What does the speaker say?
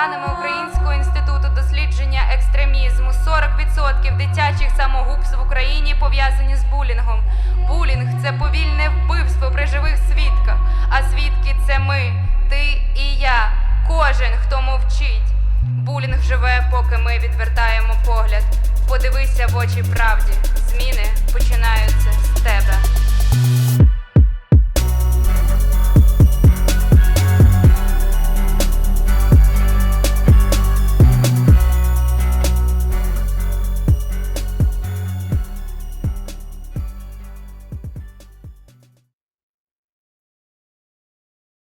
даними Українського інституту дослідження екстремізму, 40% дитячих самогубств в Україні пов'язані з булінгом. Булінг – це повільне вбивство при живих свідках, а свідки – це ми, ти і я, кожен, хто мовчить. Булінг живе, поки ми відвертаємо погляд. Подивися в очі правді. Зміни починаються з тебе.